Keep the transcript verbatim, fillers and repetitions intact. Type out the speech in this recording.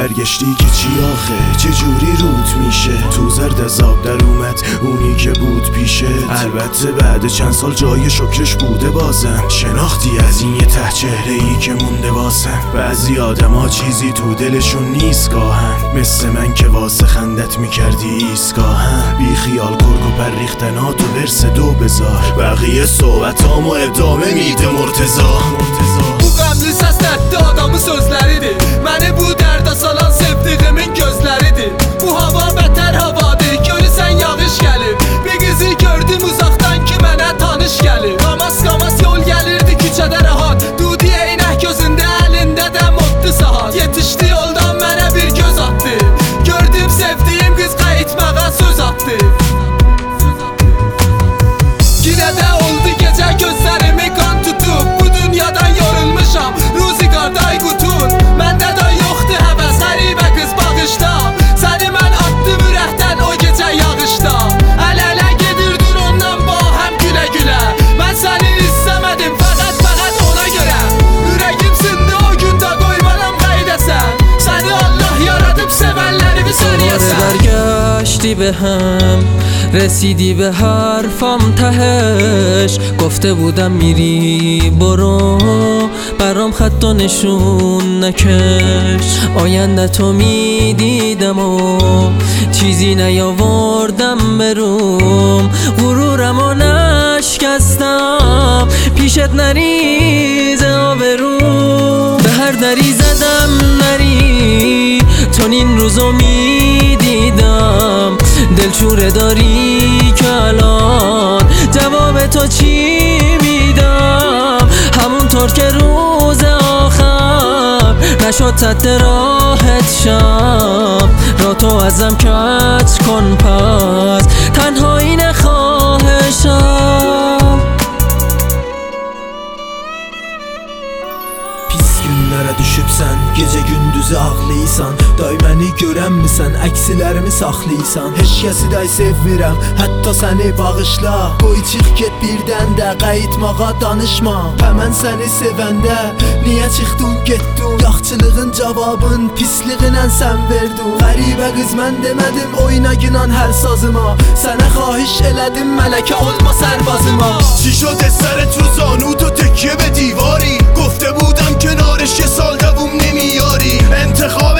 برگشتی که چی آخه چه جوری رود میشه تو زرد از آب در اومد اونی که بود پیشه. البته بعد چند سال جای شکرش بوده بازم شناختی از این یه ته چهره ای که مونده واسم. بعضی آدم ها چیزی تو دلشون نیست گاهن مثل من که واسه خندت میکردی ایستگاهن. بی خیال گرگ و پریختنات و ورس دو بذار بقیه صحبتامو ادامه میده مرتضا. Bu qəmli səslərdə adamın sözləridir. Məni bu dərdə salan sevdiğimin gözləridir. Bu hava bətər havadır, görürsən yağış gəlir. Bir qızı gördüm uzaqdan ki mənə tanış gəlir. Qamas qamas yol gəlirdi küçədə rahat. Dudi eynək gözündə, əlində də modlu saat. Yetişdi yoldan mənə bir göz atdı. Gördüm sevdiyim qız qayıtmağa söz atdı. Yine də oldu gecə gözlərimi qan tutub. Bu dünyadan yorulmuşam, ruzigarday qutun. Məndə də yoxdur həvəs, qəribə qız bağışda. Səni mən atdım ürəkdən o gecə yağışda. Əl-ələ gedirdin ondan bahəm gülə-gülə. Mən səni istəmədim fəqət fəqət ona görə. Ürəyim sindi o gündə qoymaram qaydəsən. Səni Allah yaradıb sevənlərimi söyləyəsən. برگشتی به هم رسیدی به حرفم تهش. گفته بودم میری برو برام خط و نشون نکش. آینده تو میدیدم و چیزی نیاوردم بروم. غرورم و نشکستم پیشت نریزه آبروم. به هر دری زدم نری چون این روزو میدیدم. دلشوره داری که الان جواب تو چی میدم. همونطور که روز آخر نشد سد راحت شم. را تو ازم کج کن پس تنهایی نخواهشم. Pis günlərə düşübsən, gecə gündüzü ağlayırsan. Day məni görənmisən, əksilərimi saxlayırsan. Heç kəsi day sevmirəm, hətta səni bağışla. Qoy çıx get birdən də qayıtmağa danışma. Və mən səni sevəndə niyə çıxdın getdin? Yaxçılığın cavabın pisliğinə sən verdin. Qəribə qız mən demədim oyna günan hər sazıma. Sənə xahiş elədim mələkə olma sərbazıma. چی شده سرت رو زانو تو تکیه به دیواری؟ گفته بودم کنارش یه سال دووم نمیاری. انتخاب